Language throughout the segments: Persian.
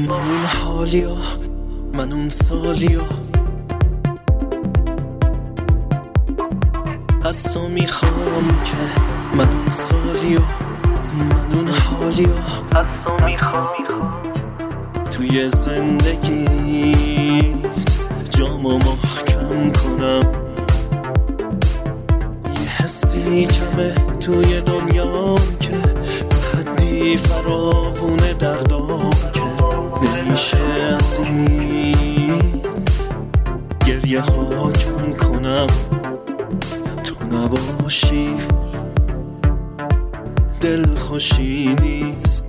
من اون حالیا من اون سالیا از تو میخوام که من اون سالیا من اون حالیا از تو میخوام توی زندگیت جامو محکم کنم. یه حسی کمه توی دنیام که حدی فراوونه دردام که نمیشه از این گریه ها کم کنم. تو نباشی دل خوشی نیست.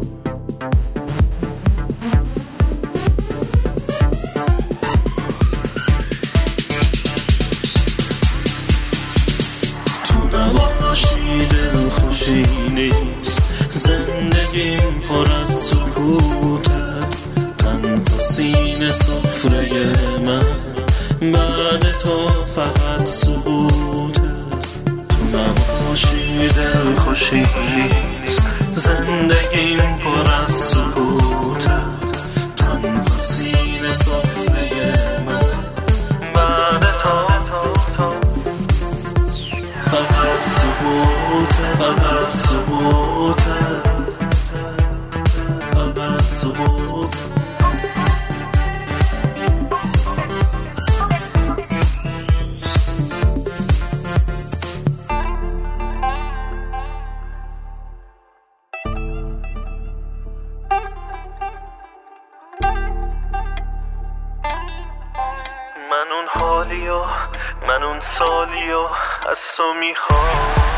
تو نباشی دل خوشی نیست. زندگیم پر از سکوته، تنها سینه سفره من بعد تو فقط سقوطه. تو نباشی دل خوشی نیست. زندگیم پر از سکوته، تنها سینه سفره من بعد تو فقط سقوطه. فقط سقوطه. فقط سقوطه. من اون حالیا من اون سالیا از تو میخوام.